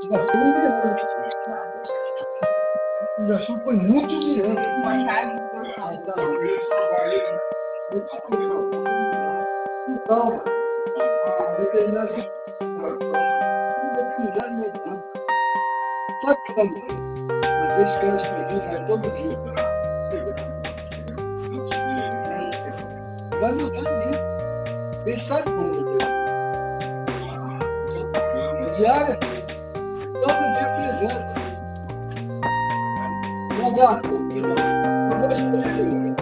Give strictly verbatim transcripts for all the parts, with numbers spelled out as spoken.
Já foi um dinheiro. Já foi muito dinheiro. Ah, tá. Então, a veterinária veterinária não. Sabe como? Mas eles querem explodir, vai todo dia. Vai mudar mesmo. Eles sabem como. A diária, todo dia trezentos. Um abraço. Eu vou escolher.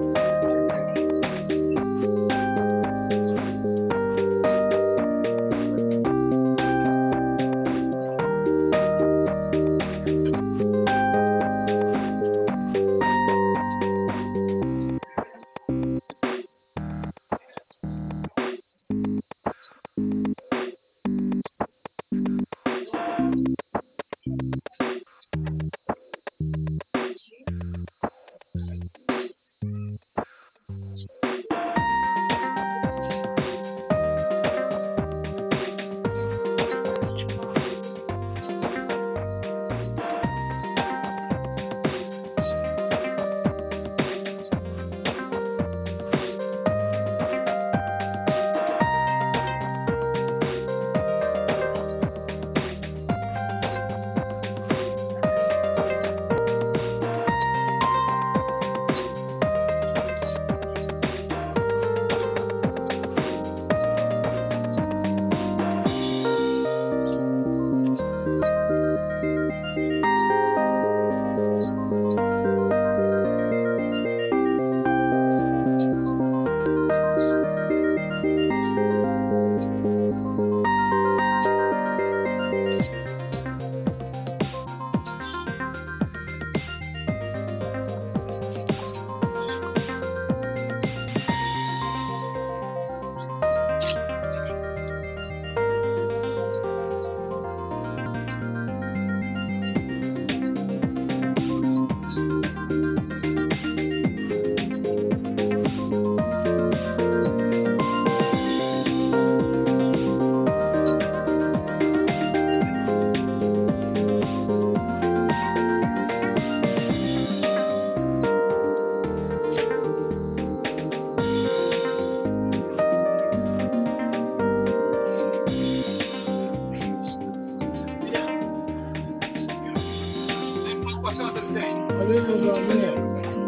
Valeu, meu amigo.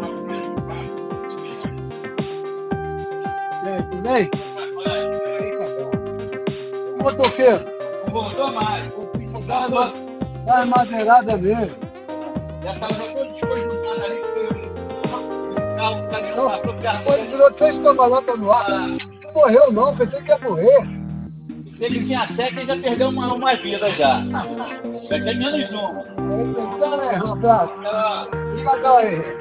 E aí, tudo bem? Motoqueiro. Não voltou mais. Dá uma, dá uma madeirada mesmo. Já estava todo desconjuntado ali, porque o carro, o caminhão Não, passou perto depois dele. virou três cambalhotas no ar. Não morreu, não. Pensei que ia morrer. Se ele tinha sete, ele já perdeu uma, uma vida já. Já tem menos uma. Então, né, um abraço. Ah, Obrigadão aí.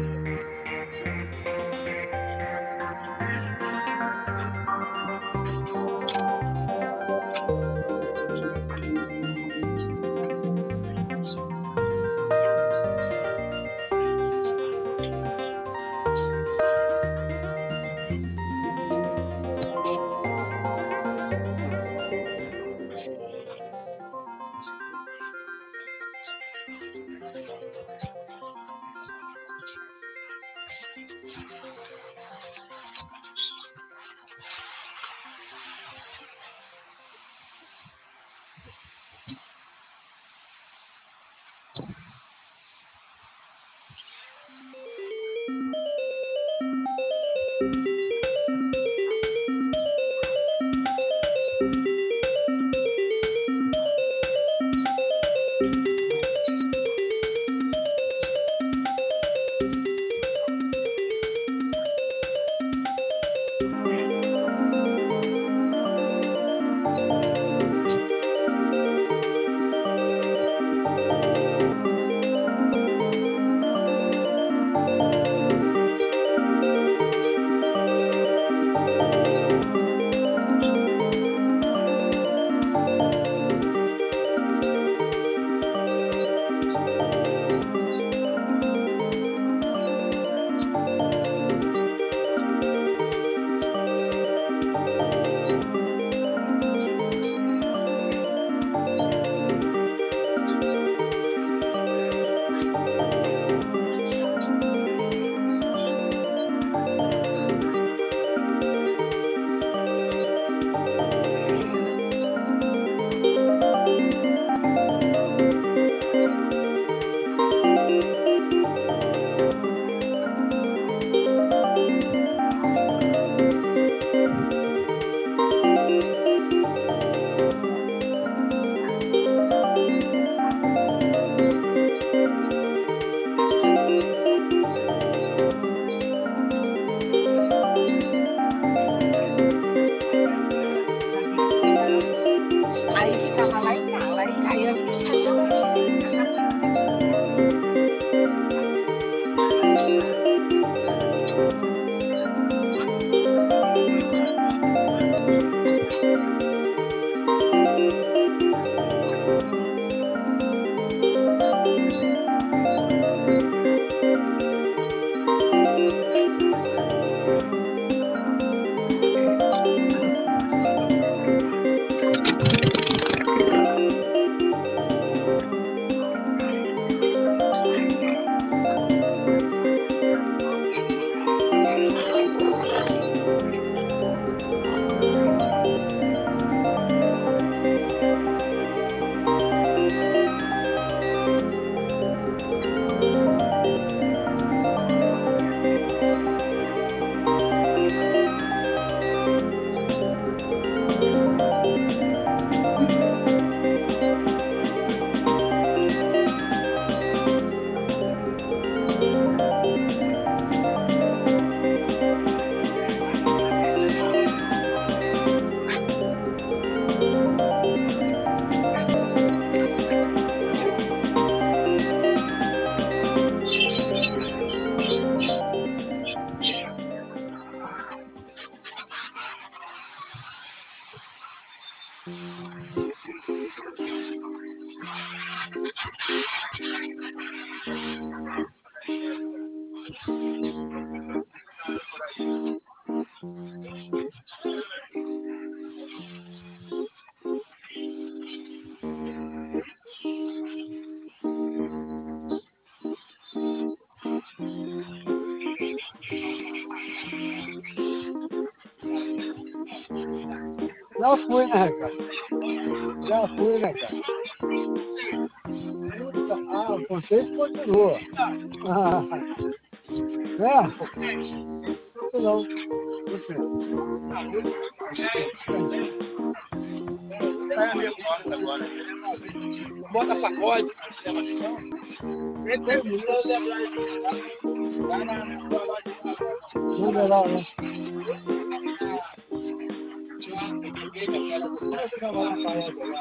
Já fui, né, cara? Já fui, né, cara? Ah, vocês continuam. Ah, é? Não. Você. Sai a minha porta agora. Bota sacode. Vem comigo, eu lembrar de vai na sua loja. Manda lá, né? Vai trabalhar na parede lá.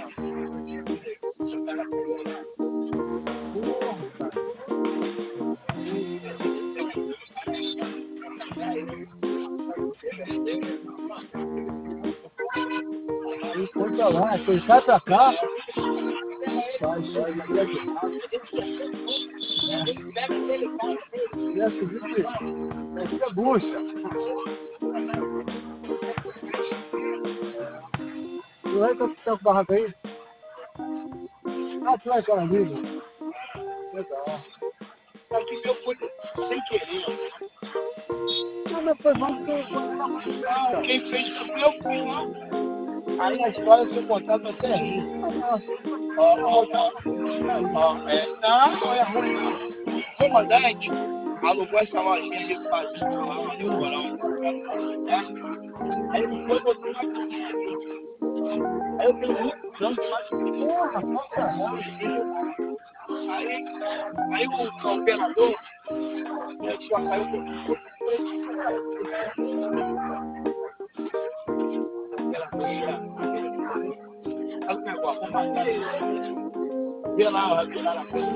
Aí, conta lá, quem sai pra cá, sai, sai, daqui a pouco. E é seguinte, aqui é bucha. Tu vai com o teu barraco aí? Ah, tu vai com a amiga? Legal. Aqui que eu fui sem querer. Não, mas foi bom que eu Não, quem fez foi eu fui lá. Aí na história, se eu contar, vai ser ruim. Ó, ó, ó. Ó, é, não, não é ruim, não. O comandante alugou essa lojinha de fazenda lá, lá no Morão. Aí ele foi botar uma cozinha aqui. Aí eu tenho muito grande mais que porra, só caralho. Aí, aí o operador começou a sair um pouquinho. Aquela coisa. Sabe o negócio? Vamos matar ele. Vê lá, vai virar a coisa.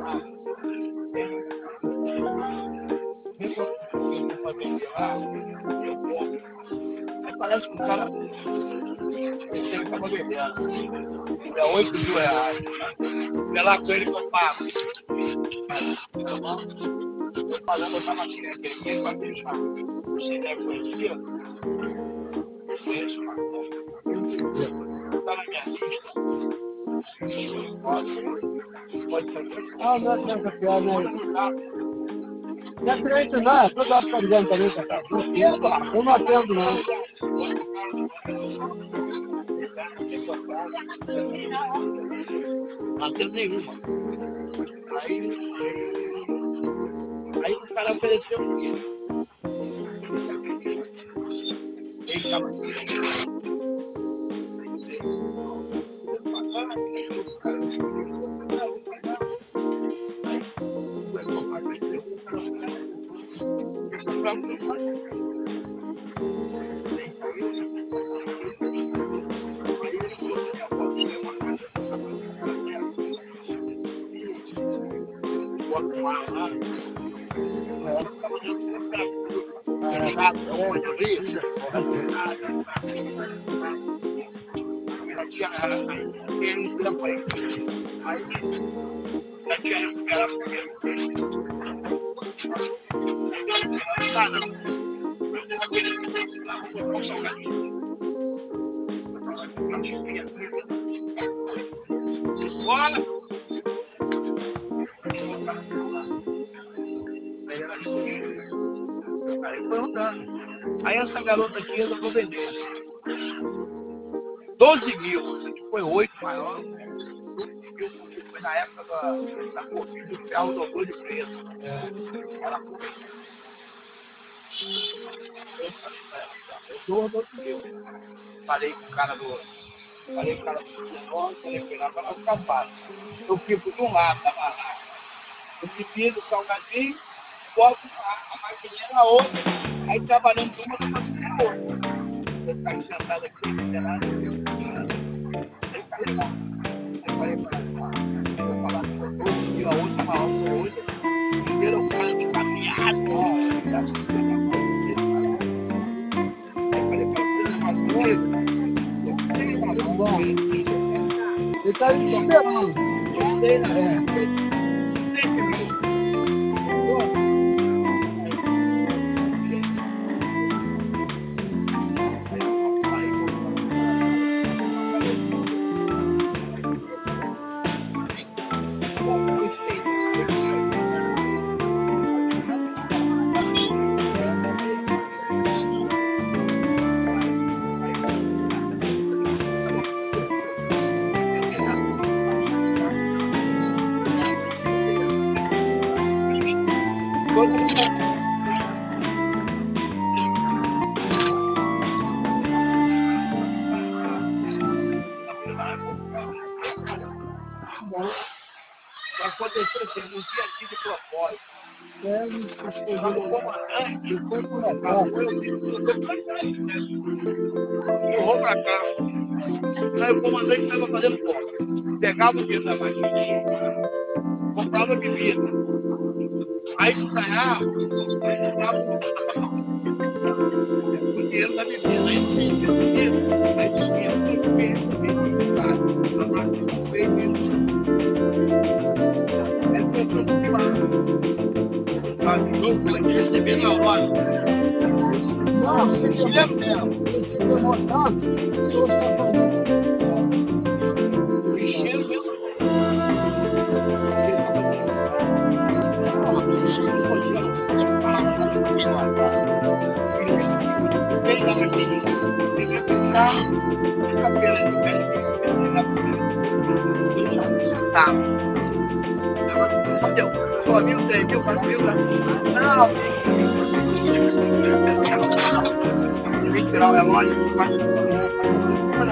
Vê quanto eu vou fazer lá. Eu compro. Aí parece que o cara. Ele acaba vendendo. É oito mil reais. Vê lá com ele que eu pago. Tá bom? Eu falando, eu tava aqui naquele dia pra deixar. Você deve conhecer. Conheço, mano. Tá na minha lista. Pode fazer. Ah, não é essa piada, né? Não é crente, não. É toda hora tá ligando também, cara. Eu não atendo, não. Não tem nenhuma. Aí, aí o cara ofereceu o quê? Ele tava assim. Aí essa garota aqui eu vou vender. doze mil, foi oito maior. doze mil, porque foi na época da, da Covid, o ferro dobrou de preço. Ela foi. Eu dou doze mil. Falei com o cara do. Falei com o cara do negócio, falei com ele lá para ficar fácil. Eu fico de um lado da barraca. Eu divido o salgadinho, boto a, a maquininha na outra, aí trabalhando de uma, eu tô fazendo a outra. Eu ficava sentado aqui, esperando, aí carregar. Aí falei para ele, vou falar com você, e a última hora foi hoje, primeiro o cara de caminhado, ó, já se aí falei para ele, uma coisa, eu sei, uma Bom, ele tá aí esperando. mandei na três mil. Aconteceu assim, não tinha tido de propósito. É, não foi Mas o comandante, não foi por ah, acaso. foi eu disse, eu tô cansado, né? Eu vou pra cá. Aí o comandante estava fazendo compra. Pegava o dinheiro da maquininha, comprava bebida. Aí no ganhava, aí comprava o dinheiro da bebida. Aí não tem dinheiro da bebida. Aí tinha o dinheiro do bebida, cara. Agora não veio mesmo. Aí começou a se falar. A dupla de receber na hora. Não, se Dinheiro mesmo. se demorou tanto, eu estou fazendo. Enchendo mesmo. Só viu três mil, quatro mil, não, tem que tirar o relógio, vai na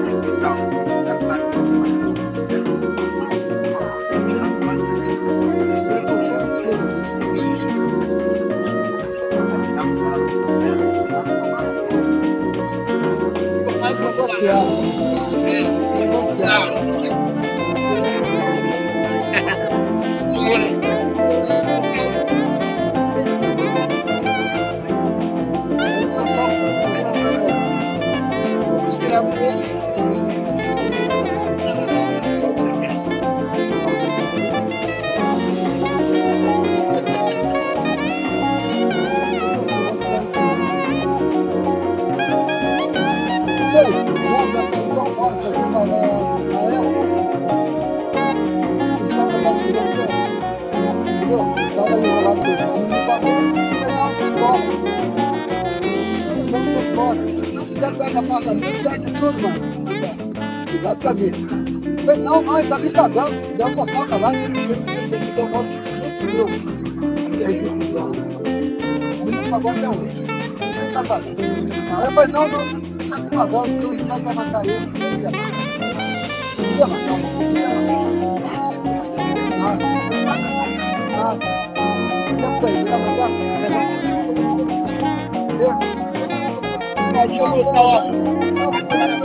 Exatamente. Não, não, ele tá me pagando. Deu uma faca lá, ele me deu uma mil. Ele me pagou até hoje. Ele tá pagando. Aí eu falei, não, não, não tá me pagando, porque o Estado vai matar ele. Ele ia matar. Ia matar. Ah, já foi, já vai dar. Deixa eu botar lá.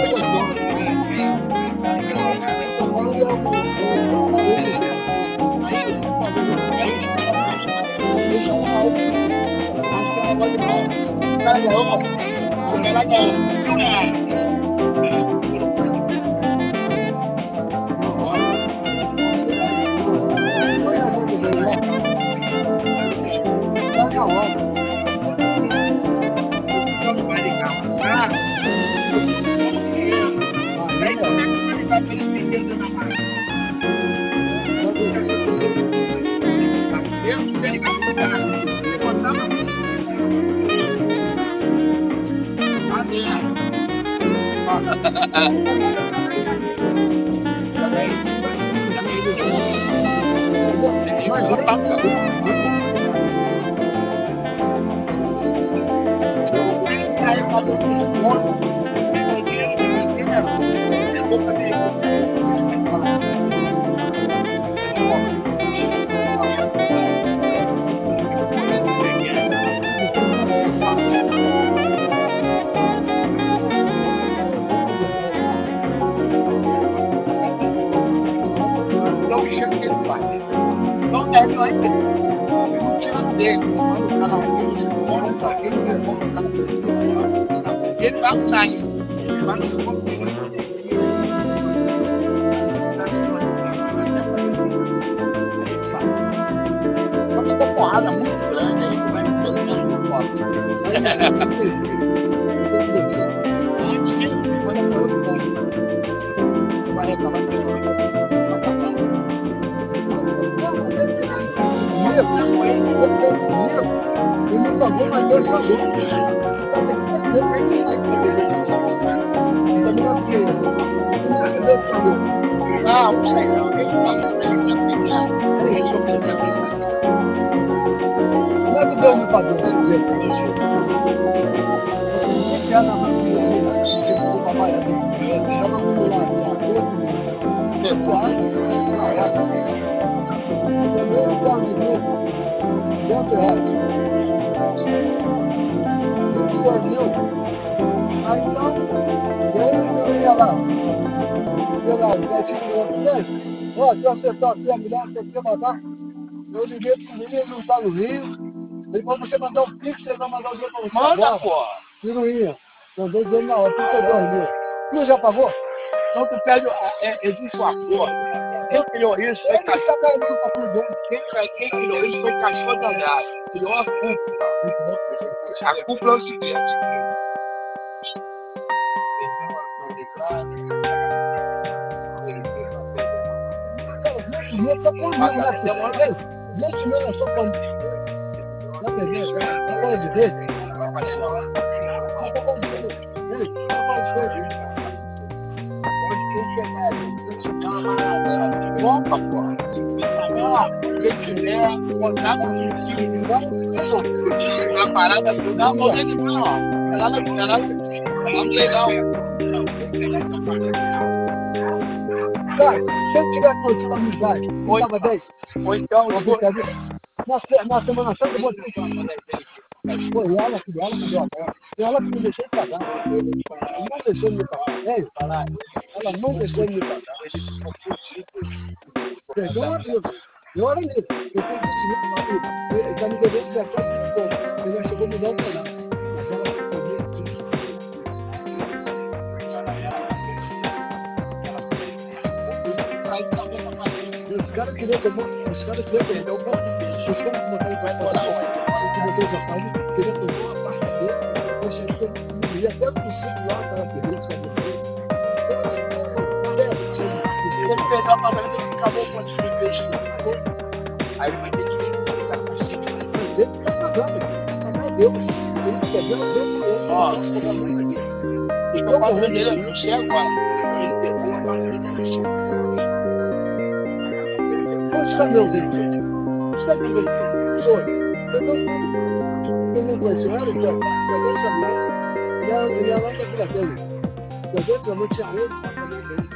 Ele vai sair. Ele vai no porrada muito grande, aí tu vai me pegando no copo. Antes que ele vai dar outro ponto. Tu vai reclamar que eu e não pagou mais dois salários. Depende da e também não tinha. não, não sei não. Eu falo pra ele que eu tenho que resolver pra mim. Como é que Deus me pagou esse dia pra você? Você que é na família aí, né? Você que foi papai ali. Ela foi lá, você acha que você vai lá? Você veio para a igreja. Quanto reais? vinte e dois mil. Aí então, e aí eu ia lá. Ia lá, o netinho falou, gente, ó, se eu acertar aqui a mulher, você quer mandar? Eu liguei pro menino, não tá no Rio. Ele falou, você mandar um pix, você vai mandar o dinheiro pra você Manda, agora. pô. E não ia. Mandou dinheiro na hora, trinta e dois mil. Tu já pagou? Então tu pede, é, existe um acordo. Quem criou isso foi Ele cachorro. está caindo pra tudo dele. Quem, quem criou isso foi cachorro danado. Criou a cúpula. A cúpula é o seguinte. Não tá comigo, né, filho? vinte mil na sua conta. Tá entendendo? Tá falando de vez? Tá falando de vez? Tá falando de vez? Opa, pô. Quem tiver, botar no sentido. A parada toda. Não, não é não, ó. É lá no é lá no legal. Cara, se ele tiver conhecido a amizade, Oi. tava dez. Ou então, Uma brincadeira. Na, se- na Semana Santa eu botei foi ela que ela me deu a bola. Foi ela que me deixou de pagar. Ela não deixou de me pagar. É isso, falar. Ela não deixou de me pagar. Perdão a Deus. Eu era mesmo. Eu tenho vinte mil na vida. Ele está me devendo dezessete mil pontos. Ele já chegou a me dar um pedaço. Mas ela ficou meio os caras queriam tomar, os caras queriam perder o campo. Os caras que botaram o campo para fora, que botou o rapaz, queriam tomar a parte dele. Eu cheguei, eu ia até pro princípio lá, para perder os caras. se ele perder a palavra, ele acabou com o investimento. Aí ele vai ter que ficar com a gente. Mas ele está pagando, meu Deus. Ele perdeu o tempo dele. Ó, eu estou falando dele, eu não sei agora. Ele perdeu a palavra, ele não sei. Quantos caminhões ele fez? Os caminhões ele fez? Foi. Eu não conheceu ela, então, pegou os caminhões. E ela, e ela anda pela dele. Pegou o caminhão, tinha oito caminhões dele.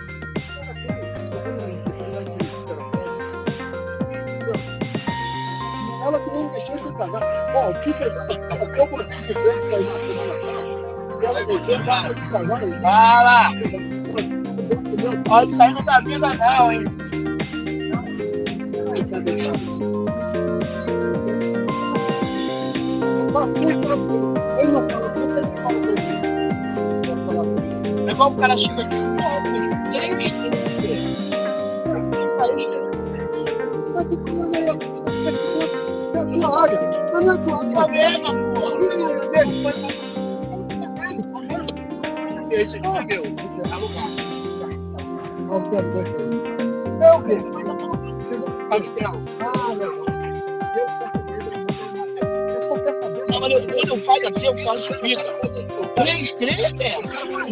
Ela que não deixou de pagar. Ó, o que fez? O que eu consegui de frente para ir na semana passada? Ela deixou de pagar. Fala! Pode sair da vida não, hein? É igual o cara chega aqui, não, três esse aqui é meu, É o quê? pastel. Ah, não. Não, mas eu, quando eu faço assim, eu faço pica. Três, três, é.